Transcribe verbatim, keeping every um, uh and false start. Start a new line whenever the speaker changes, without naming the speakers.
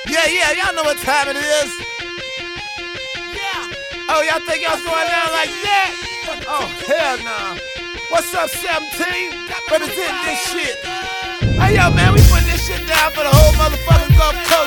Yeah, yeah, y'all know what time it is. Yeah. Oh, y'all think y'all's going down like that? Oh, hell no. Nah. What's up, seventeen? Represent this shit. Hey, yo, man, we put this shit down for the whole motherfucking Gulf Coast.